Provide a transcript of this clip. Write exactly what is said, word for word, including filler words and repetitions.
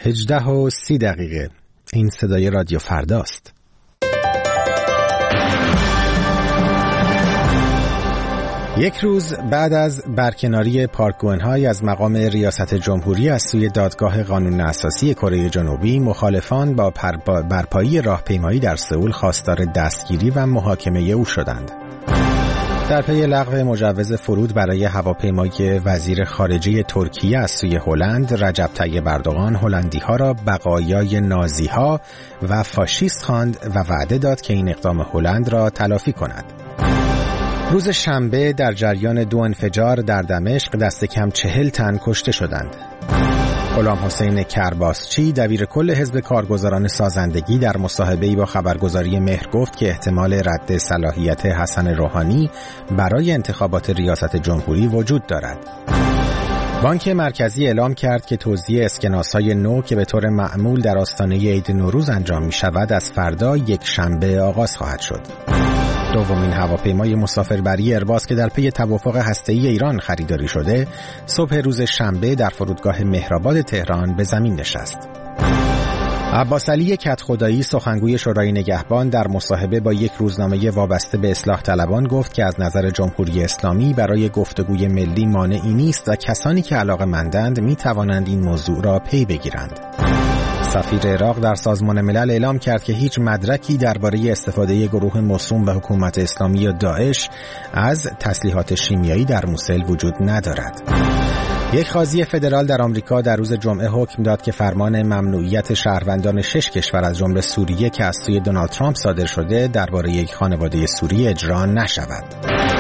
هجده و سی دقیقه. این صدای رادیو فرداست. یک روز بعد از برکناری پارک گوئنهای از مقام ریاست جمهوری از سوی دادگاه قانون اساسی کره جنوبی، مخالفان با برپایی راهپیمایی در سئول خواستار دستگیری و محاکمه او شدند. در پی لغو مجوز فرود برای هواپیمای وزیر خارجه ترکیه از سوی هلند، رجب طیب اردوغان هلندی‌ها را بقایای نازی‌ها و فاشیست خواند و وعده داد که این اقدام هلند را تلافی کند. روز شنبه در جریان دو انفجار در دمشق دست کم چهل تن کشته شدند. غلام حسین کرباسچی، دبیر کل حزب کارگزاران سازندگی، در مصاحبه‌ای با خبرگزاری مهر گفت که احتمال رد صلاحیت حسن روحانی برای انتخابات ریاست جمهوری وجود دارد. بانک مرکزی اعلام کرد که توزیع اسکناس‌های نو که به طور معمول در آستانه عید نوروز انجام می‌شود از فردا یک شنبه آغاز خواهد شد. دومین هواپیمای مسافربری ایرباس که در پی توافق هسته‌ای ایران خریداری شده، صبح روز شنبه در فرودگاه مهرآباد تهران به زمین نشست. عباس علی کدخدایی، سخنگوی شورای نگهبان، در مصاحبه با یک روزنامه وابسته به اصلاح طلبان گفت که از نظر جمهوری اسلامی برای گفتگوی ملی مانعی نیست و کسانی که علاقه‌مندند می توانند این موضوع را پی بگیرند. سفیر عراق در سازمان ملل اعلام کرد که هیچ مدرکی درباره استفاده گروه موسوم به حکومت اسلامی یا داعش از تسلیحات شیمیایی در موسل وجود ندارد. یک قاضی فدرال در آمریکا در روز جمعه حکم داد که فرمان ممنوعیت شهروندان شش کشور از جمله سوریه که از سوی دونالد ترامپ صادر شده درباره یک خانواده سوری اجرا نشود.